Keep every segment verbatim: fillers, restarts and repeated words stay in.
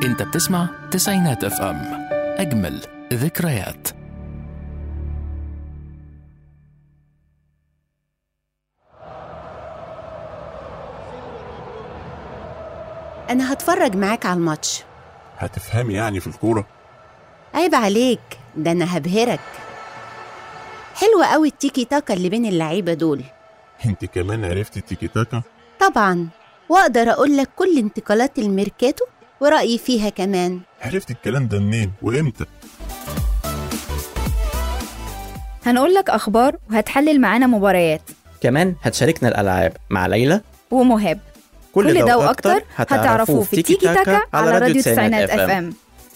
انت بتسمع تسعينات اف ام، اجمل ذكريات. أنا هتفرج معاك على الماتش. هتفهمي يعني في الكورة؟ عيب عليك، ده أنا هبهرك. حلوة قوي التيكي تاكا اللي بين اللعيبة دول. انت كمان عرفتي التيكي تاكا؟ طبعا، وأقدر أقول لك كل انتقالات الميركاتو ورأيي فيها كمان. عرفتي الكلام ده منين وإمتى؟ هنقول لك أخبار وهتحلل معانا مباريات، كمان هتشاركنا الألعاب مع ليلى ومهاب. كل, كل ده, ده وأكتر هتعرفوه في تيكي تاكا على راديو تسعينات اف ام.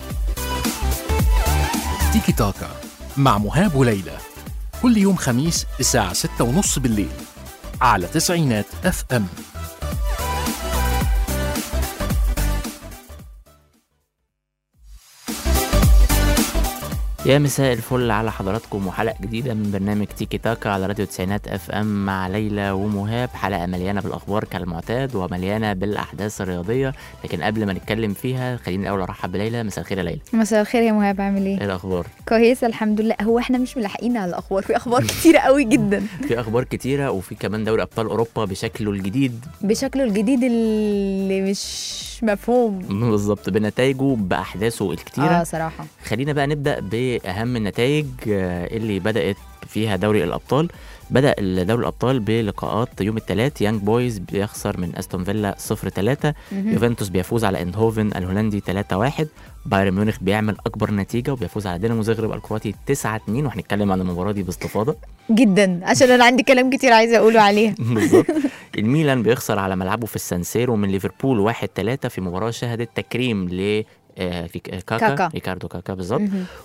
تيكي تاكا مع مهاب وليلى كل يوم خميس الساعة ستة ونص بالليل على تسعينات اف ام. يا مساء الفل على حضراتكم وحلقة جديدة من برنامج تيكي تاكا على راديو تسعينات اف ام مع ليلى ومهاب. حلقة مليانة بالأخبار كالمعتاد ومليانة بالأحداث الرياضية، لكن قبل ما نتكلم فيها خليني الأول أرحب بليلى. مساء الخير يا ليلى. مساء الخير يا مهاب، عامل ايه ايه؟ الأخبار؟ كويس الحمد لله. هو احنا مش ملاحقين على الأخبار، في أخبار كتيرة قوي جدا. في أخبار كتيرة، وفي كمان دوري أبطال أوروبا بشكله الجديد بشكله الجديد اللي مش مفهوم بالظبط، بنتائجه بأحداثه الكتيرة. اه صراحة خلينا بقى نبدأ بأهم النتائج اللي بدأت فيها دوري الأبطال. بدأ دوري الأبطال بلقاءات يوم الثلاث. يانج بويز بيخسر من أستون فيلا صفر ثلاثة، يوفنتوس بيفوز على اندهوفن الهولندي ثلاثة واحد، بايرن ميونخ بيعمل أكبر نتيجة وبيفوز على دينامو زغرب الكرواتي تسعة اثنين، وهنتكلم عن المباراة دي باستفاضة جدا عشان أنا عندي كلام كتير عايزة أقوله عليها. بالظبط. الميلان بيخسر على ملعبه في السانسيرو من ليفربول واحد ثلاثة في مباراة شهدت تكريم ل آه في كاكا, كاكا ريكاردو كاكا بالظبط.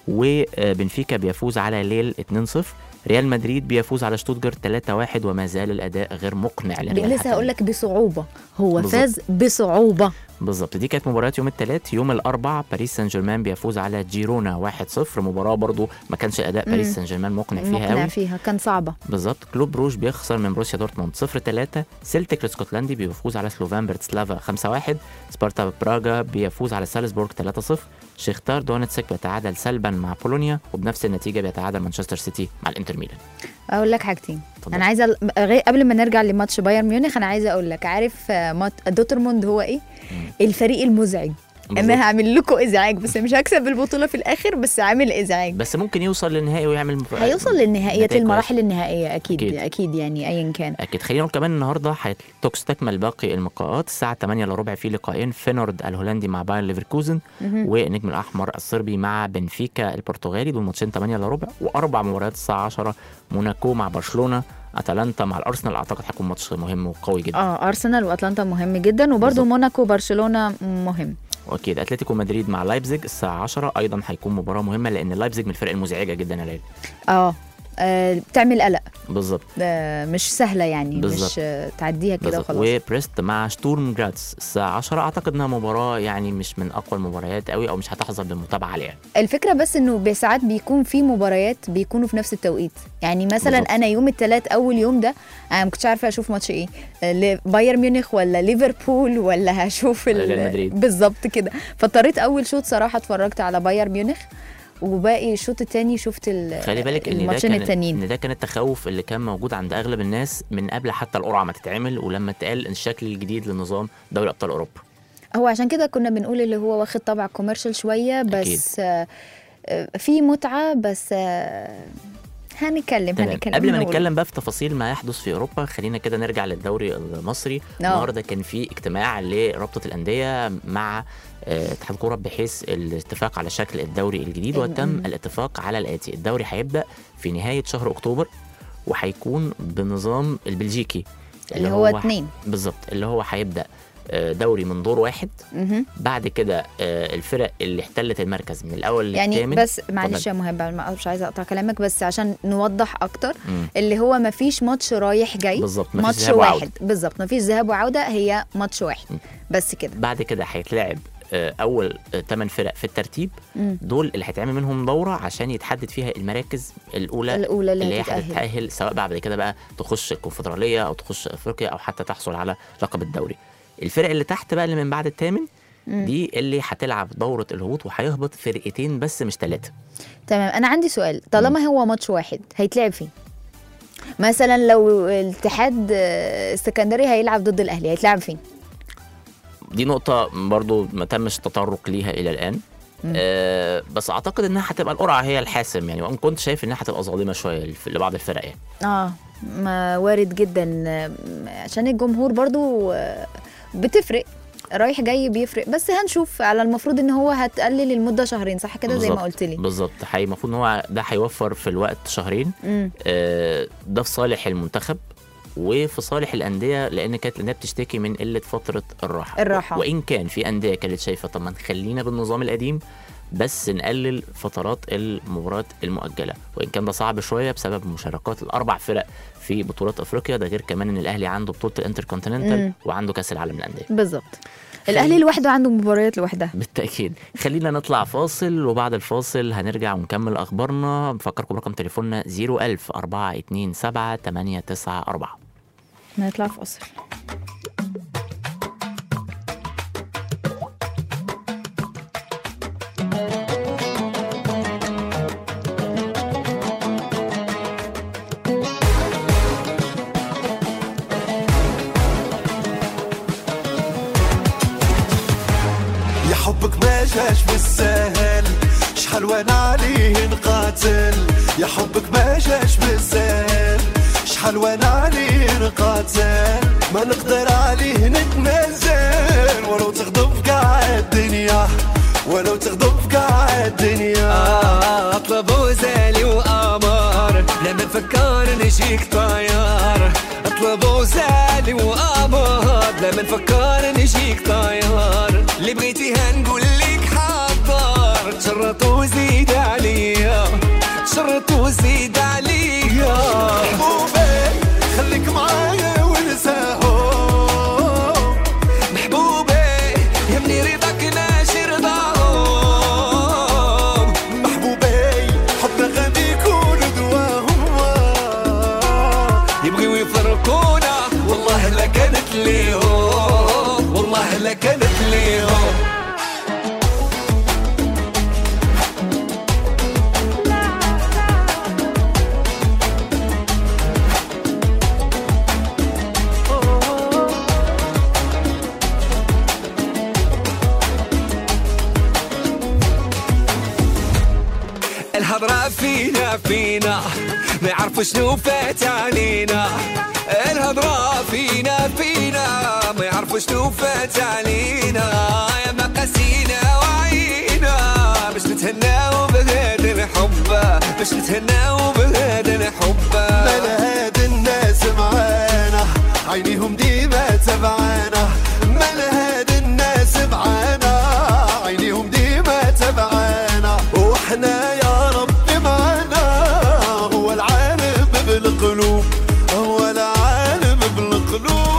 وبنفيكا بيفوز على ليل اثنين صفر. ريال مدريد بيفوز على شتوتجارت ثلاثة واحد، وما زال الاداء غير مقنع للريال. لسه هقول لك بصعوبه، هو بالزبط. فاز بصعوبه بالظبط. دي كانت مباراه يوم الثلاث. يوم الاربع باريس سان جيرمان بيفوز على جيرونا واحد صفر، مباراه برضو ما كانش اداء باريس سان جيرمان مقنع فيها قوي. مقنع فيها، كان صعبه بالظبط. كلوب بروج بيخسر من بروسيا دورتموند صفر ثلاثة. سيلتيك الاسكتلندي بيفوز على سلوفان برتسلافا خمسة واحد. سبارتا براغا بيفوز على سالزبورغ ثلاثة صفر. شيختار دونتسك بيتعادل سلبا مع بولونيا، وبنفس النتيجه بيتعادل مانشستر سيتي مع الانتر ميلان. اقول لك حاجتين. فضل. انا عايزه غير قبل ما نرجع لماتش بايرن ميونخ، انا عايزه اقول لك، عارف مات دورتموند هو ايه؟ مم. الفريق المزعج. انا هعمل لكم ازعاج، بس مش هكسب البطوله في الاخر، بس عامل ازعاج، بس ممكن يوصل للنهائي ويعمل مف... هيوصل للنهائيات المراحل كويس. النهائيه اكيد أكيد. اكيد يعني ايا كان اكيد. خلينا نقول كمان النهارده هتستكمل باقي اللقاءات الساعه ثمانية الا ربع في لقاءين: فينورد الهولندي مع بايرن ليفركوزن، والنجم الاحمر الصربي مع بنفيكا البرتغالي. دول ماتشين ثمانية الا ربع. واربع مباريات الساعه عشرة: موناكو مع برشلونه، اتلانتا مع الارسنال. اعتقد هيكون ماتش مهم وقوي جدا. اه ارسنال واتلانتا مهم جدا، وبرده موناكو برشلونه مهم. واكيد اتلتيكو مدريد مع لايبزيج الساعه عشرة ايضا هيكون مباراه مهمه، لان لايبزيج من الفرق المزعجه جدا يا ليلى. اه بتعمل قلق بالظبط، مش سهله يعني بالزبط. مش تعديها كده وخلاص. وبريست مع شتورم جراتس الساعه عشرة. اعتقد انها مباراه يعني مش من اقوى المباريات قوي، او مش هتحظى بالمتابعه عليها. الفكره بس انه ساعات بيكون في مباريات بيكونوا في نفس التوقيت، يعني مثلا بالزبط. انا يوم الثلاث اول يوم ده انا ما كنتش عارفه اشوف ماتش ايه، بايرن ميونخ ولا ليفربول ولا هشوف ريال مدريد بالظبط كده. فاضطريت اول شوط صراحه اتفرجت على بايرن ميونخ، وباقي الشوط الثاني شفت خلي بالك ان ده كان التانيين. ان ده كان التخوف اللي كان موجود عند اغلب الناس من قبل حتى القرعه ما تتعمل، ولما اتقال الشكل الجديد لنظام دوري ابطال اوروبا. هو عشان كده كنا بنقول اللي هو واخد طابع كوميرشال شويه، بس آه في متعه، بس آه هنتكلم هنتكلم قبل ما نتكلم بقى في تفاصيل ما يحدث في اوروبا. خلينا كده نرجع للدوري المصري. النهارده كان في اجتماع لرابطه الانديه مع اتحاد الكوره بحيث الاتفاق على شكل الدوري الجديد، وتم الاتفاق على الاتي: الدوري هيبدا في نهايه شهر اكتوبر، وهيكون بنظام البلجيكي اللي هو اتنين بالظبط، اللي هو هيبدا دوري من دور واحد. م-م. بعد كده الفرق اللي احتلت المركز من الاول يعني للثامن. بس معلش يا مهاب مش عايزه اقطع كلامك، بس عشان نوضح اكتر م. اللي هو ما فيش ماتش رايح جاي، بالظبط، ماتش واحد بالظبط، ما فيش ذهاب وعوده، هي ماتش واحد م. بس كده. بعد كده هيتلعب اول ثمان فرق في الترتيب، م. دول اللي هيتعمل منهم دوره عشان يتحدد فيها المراكز الاولى, الأولى اللي, اللي هي هتتاهل، سواء بعد كده بقى تخش الكونفدراليه او تخش افريقيا او حتى تحصل على لقب الدوري. الفرق اللي تحت بقى اللي من بعد الثامن دي اللي هتلعب دوره الهبوط وهيهبط فرقتين بس مش ثلاثه. تمام. انا عندي سؤال، طالما هو ماتش واحد هيتلعب فين؟ مثلا لو الاتحاد السكندري هيلعب ضد الاهلي هيتلعب فين؟ دي نقطه برضو ما تمش التطرق ليها الى الان. أه بس اعتقد انها هتبقى القرعه هي الحاسم يعني، وان كنت شايف انها هتبقى ظالمه شويه لبعض الفرق يعني. اه ما وارد جدا عشان الجمهور برضو بتفرق، رايح جاي بيفرق، بس هنشوف. على المفروض ان هو هتقلل المده شهرين صح كده زي ما قلت لي؟ بالظبط. حقيقي المفروض ان هو ده هيوفر في الوقت شهرين. آه ده في صالح المنتخب وفي صالح الانديه، لان كانت الانديه بتشتكي من قله فتره الراحه. الراحه وان كان في انديه كانت شايفه طب ما نخلينا بالنظام القديم بس نقلل فترات المباريات المؤجله، وان كان ده صعب شويه بسبب مشاركات الاربع فرق في بطولات افريقيا، ده غير كمان ان الاهلي عنده بطوله الانتركونتيننتال وعنده كاس العالم للانديه. بالظبط. الاهلي لوحده عنده مباريات لوحدها بالتاكيد. خلينا نطلع فاصل وبعد الفاصل هنرجع ونكمل اخبارنا. بفكركم برقم تليفوننا صفر ألف أربعة اتنين سبعة تمانية تسعة أربعة. نطلع فاصل. حبك ما جاش بالسهل، شحال وانا عليه نقاتل. يا حبك ما جاش بالسهل، شحال وانا عليه نقاتل. ما نقدر عليه نتنازل ولو تغضب كاع الدنيا، ولو تغضب كاع الدنيا. آه اطلب وزالي وامر لما نفكر نجيك طيار. اطلب وزالي وامر لما نفكر نجيك طيار. اللي بغيتي هنقول لك حاضر، تشرط وزيد عليا، تشرط وزيد عليا. محبوبي خليك معايا ونساهو، محبوبي يا مني رضاك ناشي رضاهم. محبوبي حبنا غادي يكون دواهم، يبغيو يفرقونا والله لا كانت ليهم، والله لا كانت ليهم. الهضرة فينا فينا ما يعرفوا شنو فات علينا. الهضرة فينا فينا ما يعرفوا شنو فات علينا. يا ما قاسينا وعينا باش نتهناو بهذا الحب، باش نتهناو بهذا الحب. مال هاد الناس معانا عينيهم ديما تبعانا. مال هاد الناس معانا عينيهم ديما تبعانا. وحنا يا ربي معانا، هو العالم بالقلوب، هو العالم بالقلوب.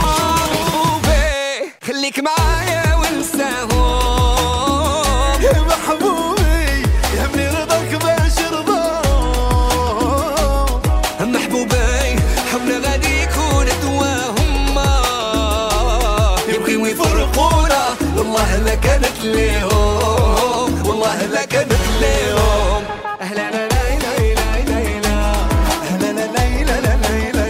خليك معايا ونساهم. يا محبوبي يا مني رضاك باش رضاهم. محبوبي حبنا غادي يكون دواهم. يبغيو يفرقونا والله لا كانت ليهم، والله لا كانت ليهم. أهلا لا لا لا لا لا أهلا لا لا لا لا لا.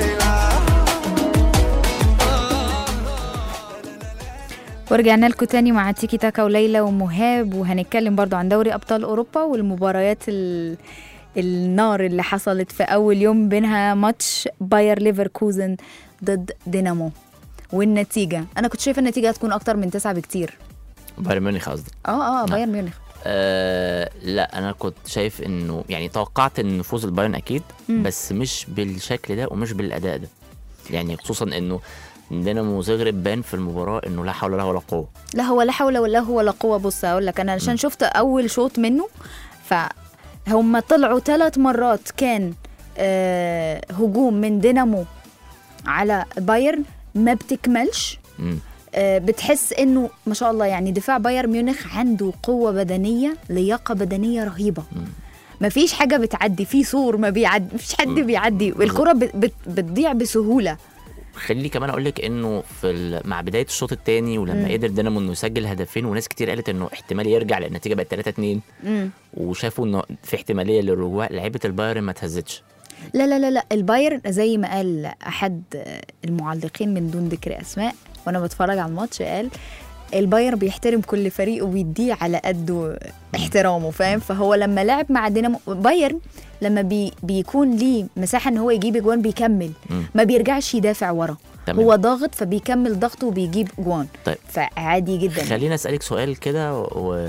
ورجعنا لكم تاني مع تيكي تاكا وليلى ومهاب، وهنتكلم برضو عن دوري أبطال أوروبا والمباريات ال... النار اللي حصلت في أول يوم بينها ماتش باير ليفركوزن ضد دينامو. والنتيجة أنا كنت شايفة النتيجة هتكون أكتر من تسعة بكتير. بايرن ميونخ قصدك؟ اه اه بايرن ميونخ. آه لا انا كنت شايف انه يعني توقعت ان فوز البايرن اكيد، مم. بس مش بالشكل ده ومش بالاداء ده يعني، خصوصا انه دينامو زغرب بان في المباراه انه لا حول له ولا قوه. لا هو لا حول ولا هو ولا قوه. بص اقول لك انا عشان شفت اول شوط منه، فهم طلعوا ثلاث مرات كان آه هجوم من دينامو على بايرن ما بتكملش. مم. آه بتحس انه ما شاء الله يعني دفاع بايرن ميونخ عنده قوه بدنيه، لياقه بدنيه رهيبه. مم. ما فيش حاجه بتعدي، في سور ما بيعدي، مفيش حد بيعدي، الكره بت بت بتضيع بسهوله. خليني كمان اقول لك انه في ال- مع بدايه الشوط الثاني ولما مم. قدر دينامو انه يسجل هدفين وناس كتير قالت انه احتمال يرجع لان النتيجه بقت ثلاثة اتنين مم. وشافوا انه في احتماليه للرجوع، لعيبه البايرن ما تهزتش. لا لا لا لا البايرن زي ما قال احد المعلقين من دون ذكر اسماء وانا بتفرج على الماتش، قال البايرن بيحترم كل فريق وبيديه على قده احترامه، فاهم؟ فهو لما لعب مع دينامو بايرن لما بي بيكون ليه مساحه ان هو يجيب اجوان بيكمل، مم. ما بيرجعش يدافع ورا، تمام. هو ضاغط فبيكمل ضغطه وبيجيب جوان. طيب. فعادي جدا. خلينا اسالك سؤال كده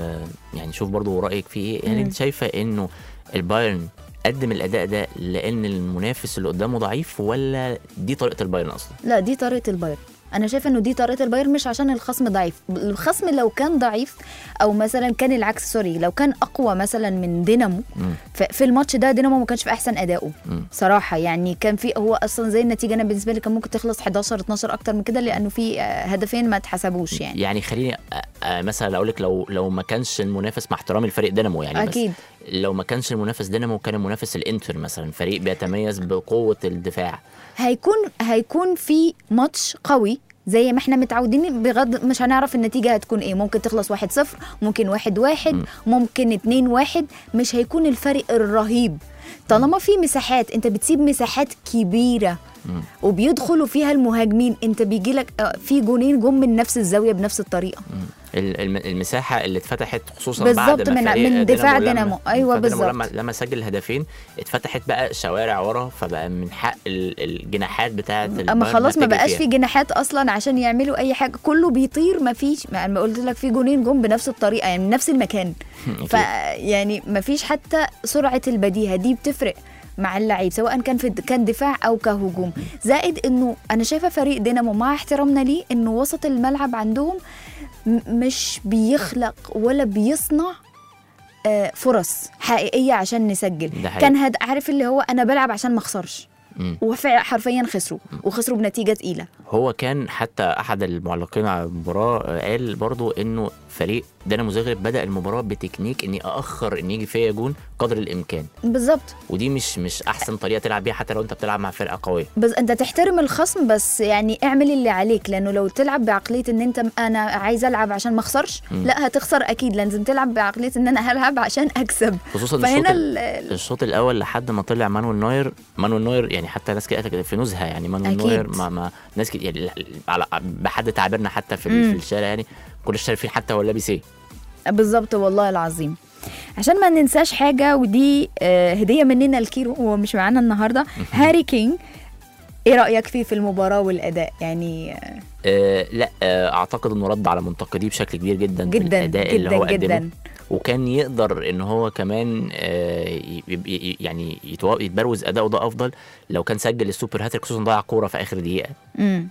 ويعني شوف برضو رايك فيه ايه. يعني انت شايفه انه البايرن قدم الاداء ده لان المنافس اللي قدامه ضعيف ولا دي طريقه البايرن اصلا؟ لا دي طريقه البايرن، انا شايفه انه دي طريقه البايرن مش عشان الخصم ضعيف. الخصم لو كان ضعيف او مثلا كان العكس سوري لو كان اقوى مثلا من دينامو مم. في الماتش ده دينامو ما كانش في احسن ادائه مم. صراحه، يعني كان في هو اصلا زي النتيجه انا بالنسبه لي كان ممكن تخلص حداشر اتناشر اكتر من كده لانه في آه، هدفين ما اتحسبوش يعني. يعني خليني أ- أ- مثلا اقول لك لو لو ما كانش المنافس مع احترامي الفريق دينامو يعني أكيد. بس لو ما كانش المنافس دينامو كان المنافس الانتر مثلا، فريق بيتميز بقوه الدفاع. هيكون هيكون في ماتش قوي زي ما احنا متعودين، بغض مش هنعرف النتيجة هتكون ايه، ممكن تخلص واحد صفر، ممكن واحد واحد، م. ممكن اتنين واحد، مش هيكون الفرق الرهيب طالما في مساحات. انت بتسيب مساحات كبيرة مم. وبيدخلوا فيها المهاجمين، انت بيجيلك آه، في جونين جم من نفس الزاوية بنفس الطريقة. مم. ال- الم- المساحه اللي اتفتحت خصوصا بالظبط بعد ما من- فريق من دفاع لما- دينامو. أيوة دفاع دينامو بالظبط. لما لما سجل الهدفين اتفتحت بقى شوارع ورا، فبقى من حق ال- الجناحات بتاعه اما البايرن خلاص ما تجري بقاش فيها. في جناحات اصلا عشان يعملوا اي حاجه، كله بيطير، ما فيش ما قلت لك في جونين جم بنفس الطريقه يعني من نفس المكان. ف يعني ما فيش حتى سرعه البديهه دي بتفرق مع اللعيب سواء كان في كان دفاع او كهجوم. زائد انه انا شايفه فريق دينامو مع احترامنا ليه انه وسط الملعب عندهم م- مش بيخلق ولا بيصنع آه، فرص حقيقيه عشان نسجل. ده حقيقي. كان هد عارف اللي هو انا بلعب عشان ما اخسرش، مم. وحرفيا خسروا وخسروا بنتيجه تقيله. هو كان حتى احد المعلقين على المباراه آه، قال برضو انه فريق دينامو زغرب بدا المباراه بتكنيك اني اخر ان يجي فيا جون قدر الامكان، بالظبط. ودي مش مش احسن طريقه تلعب بيها حتى لو انت بتلعب مع فرقه قويه. بس انت تحترم الخصم بس يعني اعمل اللي عليك، لانه لو تلعب بعقليه ان انت انا عايز العب عشان ما اخسرش، لا هتخسر اكيد. لازم تلعب بعقليه ان انا هلعب عشان اكسب. خصوصا فهنا الشوط ال- ال- الشوط الاول لحد ما طلع مانويل نوير. مانويل نوير يعني حتى ناس كده في نزهه، يعني مانويل أكيد. نوير ما, ما ناس كده يعني على بحد تعبيرنا حتى في, مم. في الشارع يعني كل الشارفين حتى هو لابس ايه. بالظبط والله العظيم. عشان ما ننساش حاجه ودي آه، هديه مننا لكيرو، هو مش معانا النهارده. هاري كين ايه رايك فيه في المباراه والاداء يعني؟ آه، آه لا آه اعتقد انه رد على منتقديه بشكل كبير جدا جدا بالاداء اللي جدا هو قدمه، جدا. وكان يقدر ان هو كمان آه ي- ي- يعني يتوا- يتبروز اداؤه ده افضل لو كان سجل السوبر هاتريك، خصوصا ضيع كوره في اخر دقيقه. امم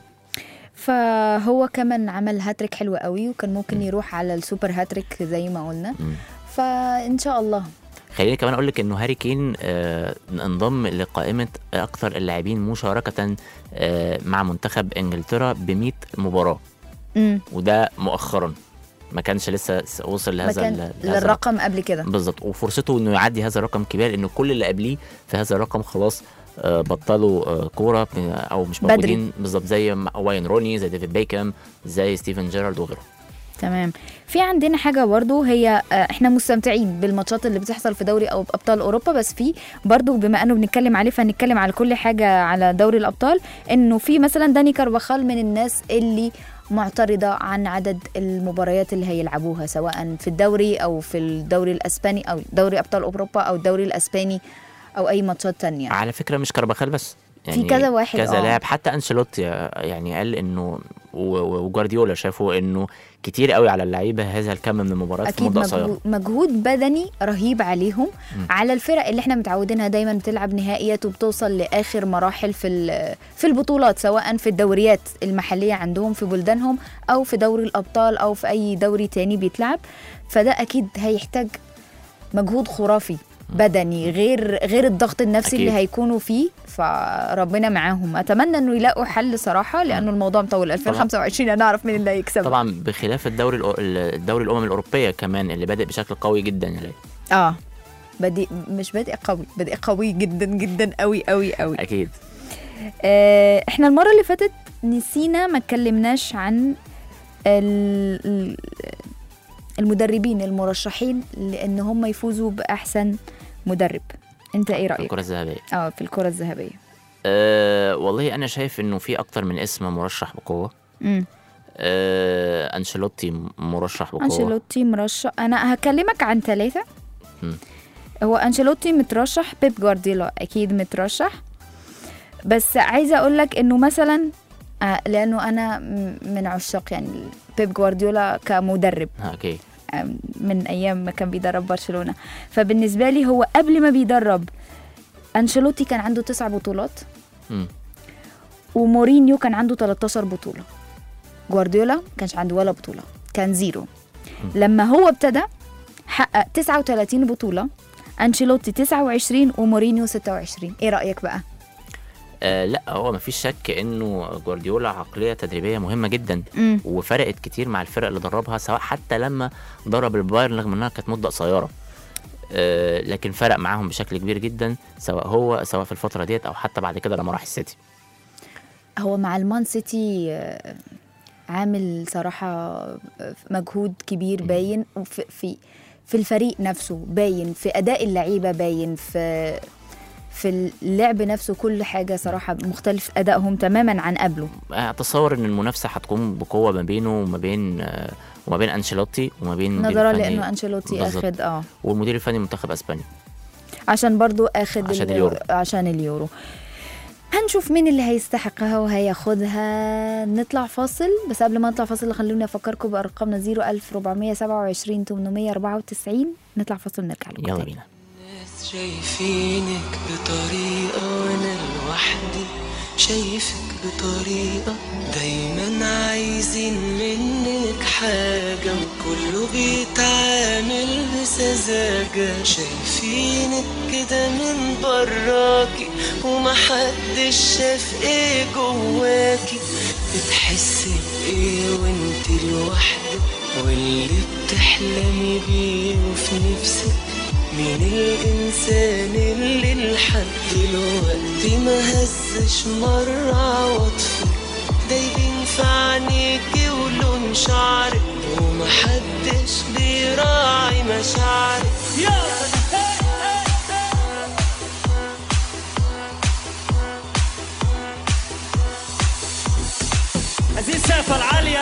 فهو كمان عمل هاتريك حلو قوي وكان ممكن يروح على السوبر هاتريك زي ما قلنا. مم. فان شاء الله. خليني كمان اقول لك انه هاري كين آه انضم لقائمه اكثر اللاعبين مشاركه آه مع منتخب انجلترا ب مية مباراه، امم وده مؤخرا ما كانش لسه وصل لهذا مكان ال- لهذا للرقم قبل كده. بالظبط، وفرصته انه يعدي هذا الرقم كبير لانه كل اللي قبليه في هذا الرقم خلاص آه، بطلوا آه، كوره او مش بدري. موجودين بالظبط، زي ما- واين روني، زي ديفيد بيكهام، زي ستيفن جيرارد وغيره. تمام. في عندنا حاجه برضو هي آه، احنا مستمتعين بالماتشات اللي بتحصل في دوري او ابطال اوروبا، بس في برضو بما انه بنتكلم عليه فهنتكلم على كل حاجه على دوري الابطال. انه في مثلا داني كارفاخال من الناس اللي معترضه عن عدد المباريات اللي هيلعبوها سواء في الدوري او في الدوري الاسباني او دوري ابطال اوروبا او الدوري الاسباني او اي ماتشات تانية. على فكره مش كارباخال بس، في كذا واحد كذا آه. لاعب، حتى انشيلوتي يعني قال انه و- و- وجوارديولا شافوا انه كتير قوي على اللعيبه هذا الكم من المباريات في اكيد مده قصيره. مجهود, مجهود بدني رهيب عليهم. م. على الفرق اللي احنا متعودينها دايما بتلعب نهائيات وبتوصل لاخر مراحل في ال- في البطولات سواء في الدوريات المحليه عندهم في بلدانهم او في دوري الابطال او في اي دوري تاني بيتلعب. فده اكيد هيحتاج مجهود خرافي بدني غير غير الضغط النفسي أكيد. اللي هيكونوا فيه. فربنا معاهم، اتمنى انه يلاقوا حل صراحه لانه الموضوع مطول. ألفين وخمسة وعشرين هنعرف مين اللي هيكسب طبعا بخلاف الدوري الأو- الدوري الامم الاوروبيه كمان اللي بادئ بشكل قوي جدا يعني. اه بدي مش بادئ قوي، بادئ قوي جدا جدا قوي قوي قوي. اكيد. آه احنا المره اللي فاتت نسينا ما اتكلمناش عن ال- ال- المدربين المرشحين لان هم يفوزوا باحسن مدرب. انت ايه رايك؟ الكرة الذهبية. اه في الكرة الذهبية. أه والله أنا شايف إنه في أكتر من اسم مرشح بقوة. امم أه أنشيلوتي مرشح بقوة. انشيلوتي مرشح. انا هكلمك عن ثلاثة. مم. هو انشيلوتي مترشح، بيب جوارديولا اكيد مترشح، بس عايزه اقول لك انه مثلا آه، لانه انا م- من عشاق يعني بيب جوارديولا كمدرب ها، أوكي. آه، من ايام ما كان بيدرب برشلونة. فبالنسبه لي هو قبل ما بيدرب انشيلوتي كان عنده تسع بطولات، مم. ومورينيو كان عنده تلتاشر بطولة. جوارديولا ما كانش عنده ولا بطولة، كان زيرو. لما هو ابتدى حقق تسعة وثلاثين بطولة، أنشيلوتي تسعة وعشرين ومورينيو ستة وعشرين. ايه رأيك بقى؟ آه لا، هو مفيش شك انه جوارديولا عقليه تدريبيه مهمه جدا، مم. وفرقت كتير مع الفرق اللي دربها، سواء حتى لما درب البايرن رغم انها كانت مده قصيره، آه لكن فرق معاهم بشكل كبير جدا، سواء هو سواء في الفتره ديت او حتى بعد كده لما راح السيتي. هو مع المان سيتي آه، عامل صراحة آه، مجهود كبير باين في في في الفريق نفسه، باين في أداء اللعيبة، باين في في اللعب نفسه، كل حاجة صراحة مختلف أدائهم تماما عن قبله. اتصور ان المنافسه هتكون بقوه ما بينه وما بين آه وما بين انشيلوتي وما بين المدير نظرا الفني- لأنه أنشيلوتي بالظبط. أخد اه والمدير الفني منتخب اسبانيا. عشان برضو أخد عشان ال- اليورو. عشان اليورو. هنشوف مين اللي هيستحقها وهياخدها. نطلع فاصل، بس قبل ما نطلع فاصل خلوني أفكركم بأرقامنا صفر ألف وأربعمية وسبعة وعشرين ثمانمية وأربعة وتسعين. نطلع فاصل ونرجع لكم يلا تاني. بينا. ناس شايفينك بطريقة وانا لوحدي شايفك بطريقة، دايما عايزين منك حاجة وكله بيتعامل بسذاجة، شايفينك كده من براكي ومحدش شاف ايه جواكي، بتحسي بايه وانت لوحدك واللي بتحلمي بيه وفي نفسك، مين الإنسان اللي لحد دلوقتي ما هزش مرة عواطفك، دايبين في عينيكي ولون شعرك ومحدش بيراعي مشاعرك. عايزين السقفة العالية.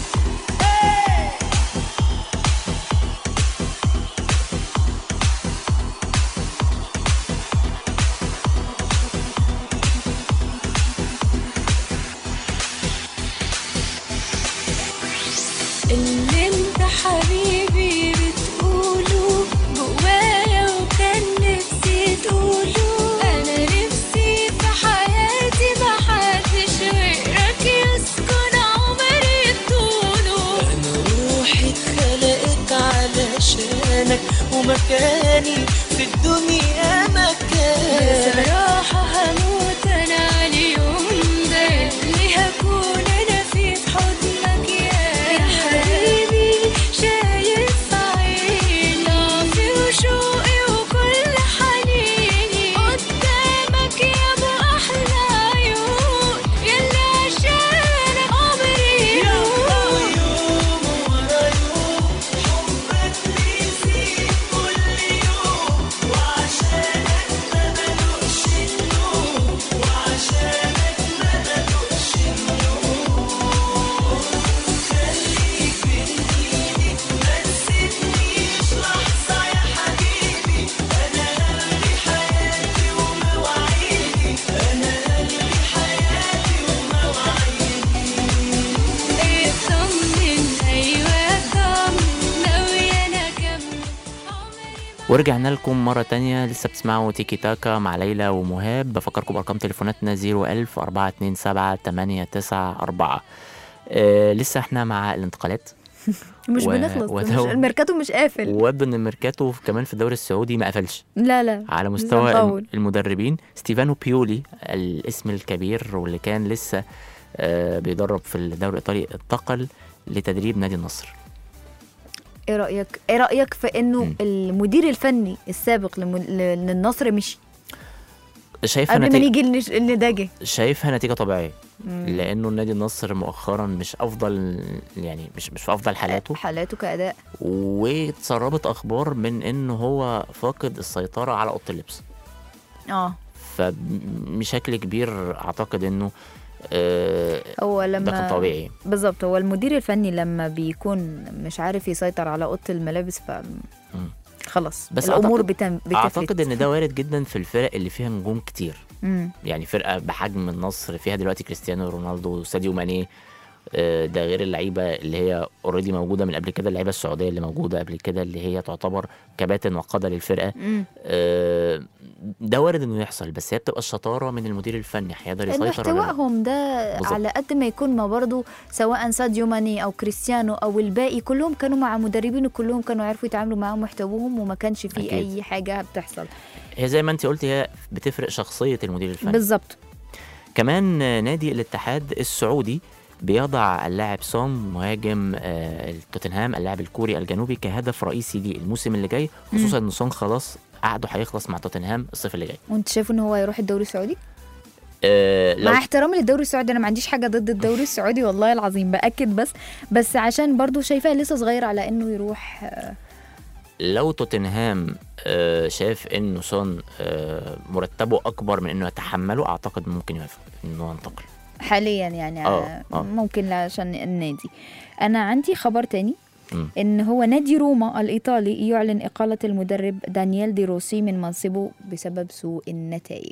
اللي انت حبيبي بتقوله جوايا وكان نفسي تقوله، انا نفسي في حياتي محدش غيرك يسكن عمري طوله، أنا روحي اتخلقت علشانك ومكاني في الدنيا مكانك، بصراحة هموت انا على اليوم ده اللي هكون انا فيه في حضنك يا حبيبي، شايف عيني ضعفي وشوقي وكل حنيني قدامك يا ابو احلى عيون، يلي عشانك عمري يهون. يوم ورا يوم حبك بيزيد كل يوم، وعشانك ما بدوقش النوم، وعشانك ما بدوقش النوم، خليك بين ايدي ما تسيبنيش لحظة يا حبيبي، أنا قلبي حياتي ومواعيدي، أنا قلبي حياتي ومواعيدي. اطمن ايوه اطمن ناوية انا اكمل عمري. ورجعنا لكم مرة تانية، لسه بتسمعوا تيكي تاكا مع ليلى ومهاب. بفكركم بأرقام تليفوناتنا صفر ألف أربعة اتنين سبعة تمانية تسعة أربعة. آه لسه احنا مع الانتقالات مش و- بنخلص، ودو- مش الميركاتو مش قافل. ويبدو ان الميركاتو كمان في الدوري السعودي ما قفلش لا لا على لسه مستوى مطول. المدربين. ستيفانو بيولي الاسم الكبير واللي كان لسه آه بيدرب في الدوري الإيطالي انتقل لتدريب نادي النصر. ايه رأيك ايه رأيك في انه مم. المدير الفني السابق لم- ل- للنصر مشي شايفها قبل ما نتيجة نيجي لنش- لده جه؟ شايفها نتيجة طبيعية. لانه النادي النصر مؤخرا مش افضل، يعني مش مش في افضل حالاته حالاته كاداء، واتسربت اخبار من انه هو فاقد السيطره على اوضه اللبس. اه فبشكل كبير اعتقد انه آه هو لما ده كان طبيعي بالظبط. هو المدير الفني لما بيكون مش عارف يسيطر على اوضه الملابس ف خلاص بس الامور أعتقد بتم بتفلت. اعتقد ان ده وارد جدا في الفرق اللي فيها نجوم كتير. مم. يعني فرقه بحجم النصر فيها دلوقتي كريستيانو رونالدو وساديو ماني، ده غير اللعيبه اللي هي اوريدي موجوده من قبل كده، اللعيبه السعوديه اللي موجوده قبل كده اللي هي تعتبر كباتن وقاده للفرقه. مم. ده وارد انه يحصل، بس هي بتبقى الشطاره من المدير الفني، هيقدر يسيطر على احتوائهم ده بالزبط. على قد ما يكون، ما برضو سواء ساديو ماني او كريستيانو او الباقي كلهم كانوا مع مدربين وكلهم كانوا يعرفوا يتعاملوا معاهم واحتووهم وما كانش فيه أكيد. اي حاجه بتحصل. هي زي ما انت قلتي هي بتفرق شخصيه المدير الفني بالظبط. كمان نادي الاتحاد السعودي بيضع اللاعب سون مهاجم آه توتنهام اللاعب الكوري الجنوبي كهدف رئيسي ليه الموسم اللي جاي، خصوصا ان سون خلاص عقده هيخلص مع توتنهام الصيف اللي جاي. وانت شايف ان هو هيروح الدوري السعودي؟ آه مع احترامي للدوري السعودي، انا ما عنديش حاجه ضد الدوري السعودي والله العظيم، باكد بس بس عشان برضو شايفاه لسه صغير على انه يروح. آه لو توتنهام آه شاف انه سون آه مرتبه اكبر من انه يتحمله، اعتقد ممكن يوافق انه ينتقل حاليا يعني. أوه. أوه. ممكن عشان النادي. انا عندي خبر تاني م. ان هو نادي روما الايطالي يعلن اقاله المدرب دانييل دي روسي من منصبه بسبب سوء النتائج.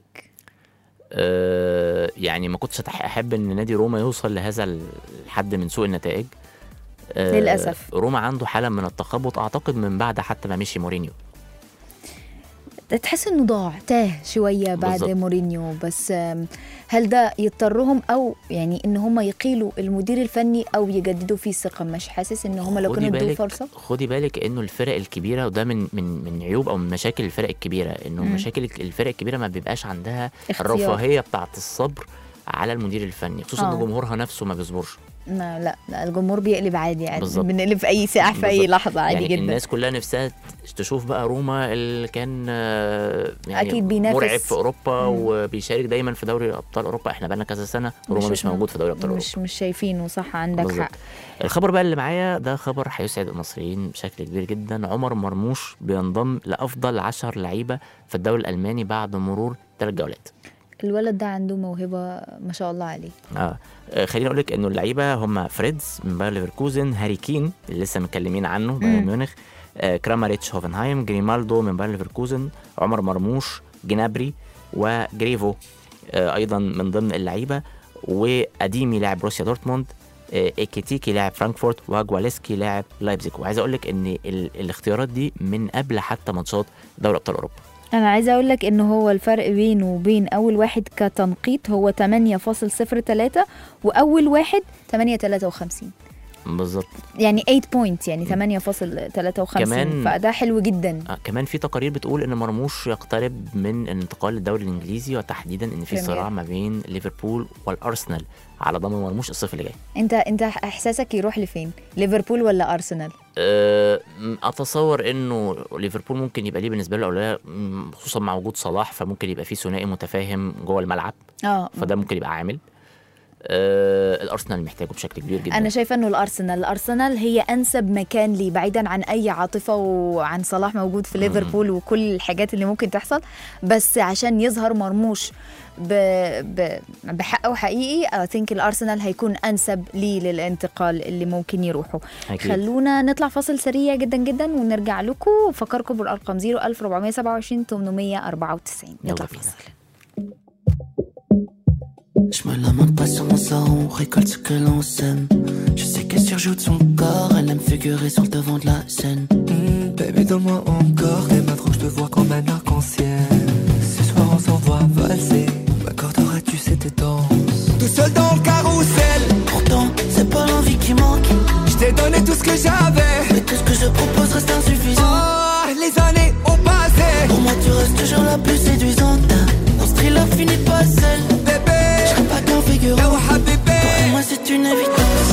أه يعني ما كنتش احب ان نادي روما يوصل لهذا الحد من سوء النتائج. أه للاسف روما عنده حاله من التخبط، اعتقد من بعد حتى ما مشي مورينيو. تحس انه ضاع تاه شويه بعد بالزبط. مورينيو. بس هل ده يضطرهم او يعني ان هم يقيلوا المدير الفني او يجددوا فيه الثقه؟ مش حاسس ان هم لو كانوا ادوا فرصه. خدي بالك انه الفرق الكبيره، وده من من من عيوب او من مشاكل الفرق الكبيره، انه مم. مشاكل الفرق الكبيره ما بيبقاش عندها اختيار. الرفاهيه بتاعه الصبر على المدير الفني، خصوصا ان جمهورها نفسه ما بيصبرش. لا لا لا الجمهور بيقلب عادي عادي، بنقلب في اي ساعه في اي لحظه عادي يعني جدا. الناس كلها نفسها تشوف بقى روما اللي كان يعني أكيد بينافس مرعب في اوروبا مم. وبيشارك دايما في دوري ابطال اوروبا. احنا بقالنا كذا سنه روما مش, مش موجود في دوري ابطال اوروبا، مش مش شايفينه. صح عندك بالزبط. حق. الخبر بقى اللي معايا ده خبر هيسعد المصريين بشكل كبير جدا. عمر مرموش بينضم لافضل عشر لعيبه في الدوري الالماني بعد مرور ثلاث جولات. الولد ده عنده موهبه ما شاء الله عليه. اه خليني اقول لك انه اللعيبه هم فريدز من باير ليفركوزن، هاري كين اللي لسه متكلمين عنه بايرن ميونخ، آه كراماريتش هوفنهايم، جريمالدو من باير ليفركوزن، عمر مرموش، جنابري وجريفو آه ايضا من ضمن اللعيبه، واديمي لاعب بروسيا دورتموند، آه ايكيتيكي لاعب فرانكفورت، وجواليسكي لاعب لايبزيج. وعايز اقول لك ان الاختيارات دي من قبل حتى ماتشات دوري ابطال اوروبا. أنا عايزة أقول لك إنه هو الفرق بينه وبين أول واحد كتنقيط هو ثمانية فاصلة صفر ثلاثة وأول واحد ثمانية فاصلة ثلاثة وخمسين بالظبط، يعني ثمانية بوينت، يعني ثمانية فاصلة ثلاثة وخمسين، فده حلو جدا. آه كمان في تقارير بتقول إن مرموش يقترب من الانتقال للدوري الإنجليزي، وتحديدا إن في صراع ما بين ليفربول والأرسنال على ضم مرموش الصيف اللي جاي. أنت أنت إحساسك يروح لفين؟ ليفربول ولا أرسنال؟ أه أتصور إنه ليفربول ممكن يبقى ليه بالنسبة له أولوية، خصوصا مع وجود صلاح، فممكن يبقى في ثنائي متفاهم جوه الملعب. اه فده ممكن يبقى عامل. أه الارسنال محتاجه بشكل كبير جدا. انا شايفه انه الارسنال الارسنال هي انسب مكان لي، بعيدا عن اي عاطفه وعن صلاح موجود في ليفربول وكل الحاجات اللي ممكن تحصل، بس عشان يظهر مرموش ب... ب... بحقه حقيقي I think الارسنال هيكون انسب لي للانتقال اللي ممكن يروحوا. أكيد. خلونا نطلع فاصل سريع جدا جدا ونرجع لكم. فكركم بالارقام صفر ألف وأربعمية سبعة وعشرين ثمانمية أربعة وتسعين. يلا بينا. Je me lamente pas sur mon sang, on récolte ce que l'on sème. Je sais qu'elle surjoue de son corps, elle aime figurer sur le devant de la scène. Mmh, baby, donne-moi encore des mains trop, je te vois comme un arc-en-ciel. Ce soir on s'envoie valser, m'accorderas-tu cette danse? Tout seul dans le carrousel, pourtant c'est pas l'envie qui manque. Je t'ai donné tout ce que j'avais, mais tout ce que je propose reste insuffisant. Oh, les années ont passé, pour moi tu restes toujours la plus séduisante. Mon style finit pas seul, bébé. Pas qu'un figurant, toi et moi c'est une évidence.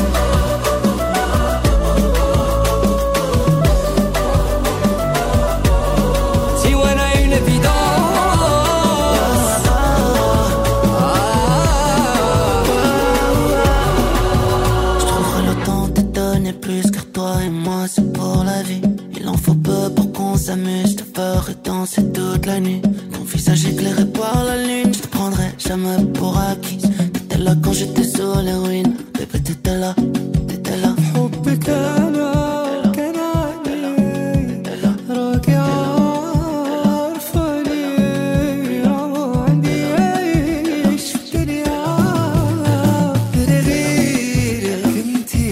Si on a une évidence, ah, ah, ah, est plus car toi et moi c'est pour la vie. Il en faut peu pour qu'on s'amuse, te ferai danser toute la nuit. Ton visage éclairé par la lune, je te prendrai jamais pour acquise. T'étais là quand j'étais sur les ruines, bébé t'étais là, t'étais là. حبك أنا كان علي راكي عارفاني راه عندي عيش في الدنيا غيرك انتي.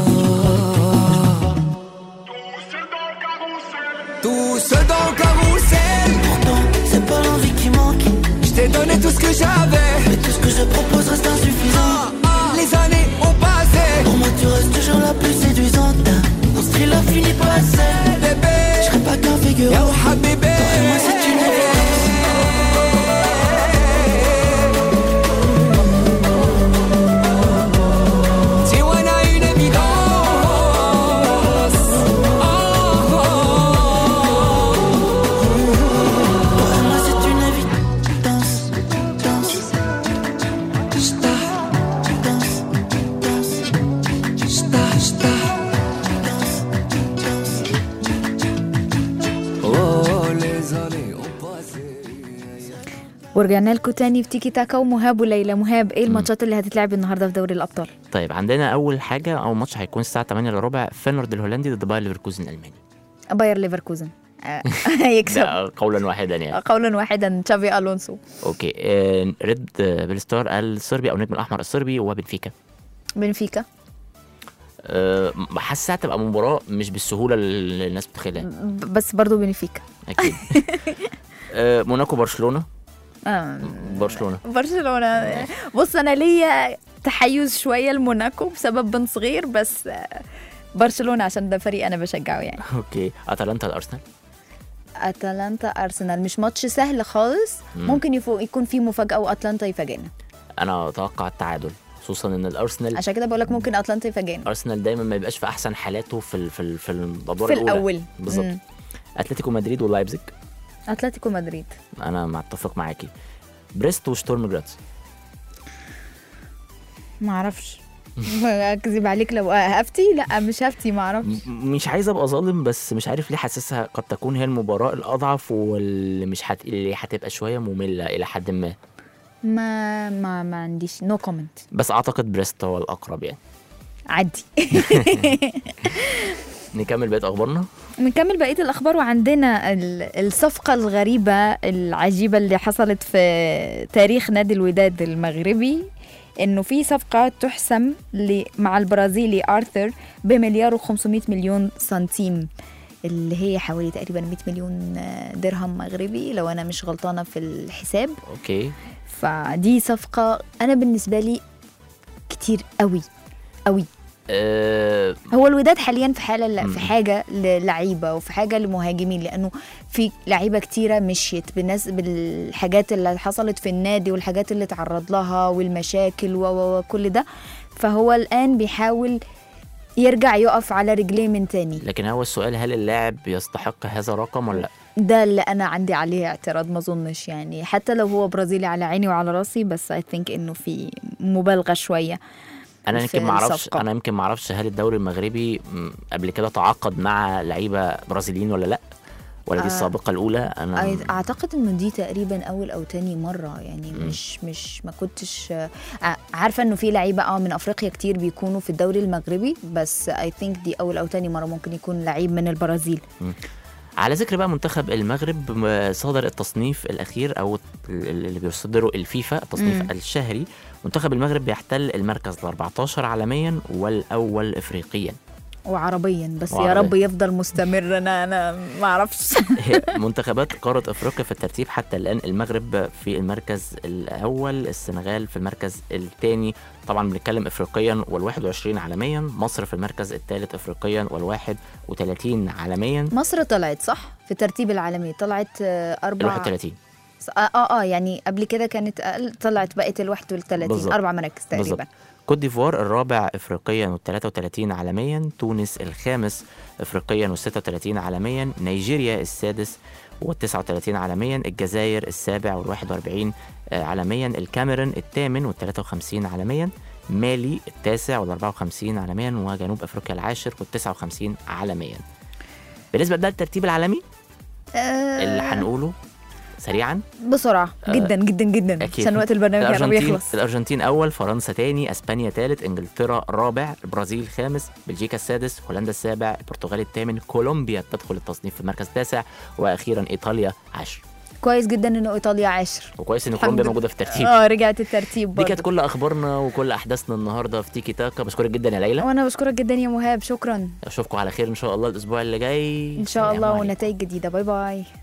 Tout seul dans le carrousel. Pourtant c'est pas l'envie qui manque, Je t'ai donné tout ce que j'avais. mais tout ce que je propose reste insuffisant. Les années ont passé. Pour moi tu restes toujours la plus séduisante. Mon style a fini par seul. Bébé, je serai pas qu'un figurant. Yo habibi, toi et moi c'est une évidence. Tu en as une évidence. Oh, oh. Toi et moi c'est une évidence. Danse, j'ta, danse, danse, j'ta, j'ta, danse, danse. Oh, les années ont passé. ورجعنا لكم تاني في تيكي تاكا ومهاب وليلى. مهاب، ايه الماتشات اللي هتتلعب النهارده في دوري الابطال؟ طيب عندنا اول حاجه اول ماتش هيكون الساعه ثمانية الا ربع، فينورد الهولندي ضد باير ليفركوزن الالماني. باير ليفركوزن آه، هيكسب ده قولا واحدا يعني. قولا واحدا تشافي الونسو. اوكي آه، ريد بلستار الصربي او النجم الاحمر الصربي وبنفيكا. بنفيكا أه حاسسها هتبقى مباراه مش بالسهوله اللي الناس بتتخيلها، ب- بس برضو بنفيكا. اكيد. أه موناكو برشلونه. آه. برشلونه برشلونه. بص انا ليا تحيز شويه لموناكو بسبب بن صغير، بس آه، برشلونه عشان ده فريق انا بشجعه يعني. اوكي اتلانتا الارسنال. اتلانتا ارسنال مش ماتش سهل خالص. مم. ممكن يفو يكون فيه مفاجاه واتلانتا يفاجئنا، انا اتوقع التعادل، خصوصا ان الارسنال عشان كده بقول لك ممكن اتلانتا يفاجئنا ارسنال دايما ما يبقاش في احسن حالاته في ال في ال في الادوار في الاولى الاول. بالظبط. مم. اتلتيكو مدريد ولايبزيج. اتلتيكو مدريد. انا متفق معاكي. بريست وشتورم جراتز. ما اعرفش. اكذب عليك لو هفتي، لا مش هفتي، ما اعرفش. م- مش عايز ابقى ظالم بس مش عارف ليه حاسسها قد تكون هي المباراه الاضعف واللي مش هت... اللي هتبقى شويه ممله الى حد ما، ما ما ما عنديش نو كومنت. بس اعتقد بريست هو الاقرب يعني. عدي. نكمل بقيه اخبارنا. نكمل بقية الأخبار، وعندنا ال- الصفقة الغريبة العجيبة اللي حصلت في تاريخ نادي الوداد المغربي، إنه في صفقة تحسم ل- مع البرازيلي آرثر بمليار وخمسمائة مليون سنتيم، اللي هي حوالي تقريبا مائة مليون درهم مغربي لو أنا مش غلطانة في الحساب. اوكي فدي صفقة أنا بالنسبة لي كتير قوي قوي. أه... هو الوداد حاليا في حاله لا- مم. في حاجه للعيبه وفي حاجه لمهاجمين، لانه في لعيبه كتيره مشيت بالناس بالحاجات اللي حصلت في النادي والحاجات اللي تعرض لها والمشاكل و- و- وكل ده، فهو الان بيحاول يرجع يقف على رجليه من تاني. لكن هو السؤال، هل اللاعب يستحق هذا الرقم ولا لا؟ ده اللي انا عندي عليه اعتراض، ما اظنش يعني، حتى لو هو برازيلي على عيني وعلى راسي، بس اي ثينك انه في مبالغه شويه. انا في يمكن ما اعرفش الصفقة. انا يمكن ما اعرفش هل الدوري المغربي م، قبل كده تعاقد مع لعيبه برازيليين ولا لا، ولا دي آه. السابقه الاولى. انا أي- اعتقد انه دي تقريبا اول او تاني مره يعني. مم. مش مش ما كنتش آه، عارفه انه في لعيبه اه من افريقيا كتير بيكونوا في الدوري المغربي، بس اي ثينك دي اول او تاني مره ممكن يكون لعيب من البرازيل. على ذكر بقى منتخب المغرب، م- صدر التصنيف الاخير او ال- اللي بيصدره الفيفا، التصنيف مم. الشهري. منتخب المغرب بيحتل المركز ال أربعة عشر عالميا والاول افريقيا. وعربيا بس وعربيا. يا رب يفضل مستمر. انا انا ما اعرفش. منتخبات قارة افريقيا في الترتيب حتى الان، المغرب في المركز الاول، السنغال في المركز الثاني، طبعا بنتكلم افريقيا والواحد وعشرين عالميا، مصر في المركز الثالث افريقيا والواحد وثلاثين عالميا. مصر طلعت صح في الترتيب العالمي، طلعت آه، اربع الواحد وثلاثين اه اه اه يعني قبل كده كانت اقل، طلعت بقت الواحد والثلاثين، بالظبط. اربع مراكز تقريبا. بالظبط. كوت ديفوار الرابع افريقيا والثلاثة وثلاثين عالميا، تونس الخامس افريقيا والستة وثلاثين عالميا، نيجيريا السادس والتسعة وثلاثين عالميا، الجزائر السابع والواحد وأربعين عالميا، الكاميرون الثامن والثلاثة وخمسين عالميا، مالي التاسع والأربعة وخمسين عالميا، وجنوب أفريقيا العاشر والتسعة وخمسين عالميا. بالنسبة لده الترتيب العالمي آه اللي هنقوله سريعا بسرعة جدا جدا جدا عشان وقت البرنامج قرب يخلص. الأرجنتين أول، فرنسا تاني، أسبانيا تالت، إنجلترا رابع، البرازيل خامس، بلجيكا السادس، هولندا السابع، البرتغال الثامن، كولومبيا تدخل التصنيف في المركز التاسع، وأخيرا إيطاليا عشر. كويس جدا إنه إيطاليا عشر، وكويس إن كولومبيا موجودة في الترتيب. اه رجعت الترتيب برضه. دي كانت كل أخبارنا وكل أحداثنا النهاردة في تيكي تاكا. بشكرك جدا يا ليلى. وأنا بشكرك جدا يا مهاب، شكرا. أشوفكم على خير إن شاء الله الأسبوع اللي جاي إن شاء الله، ونتائج جديدة. باي باي.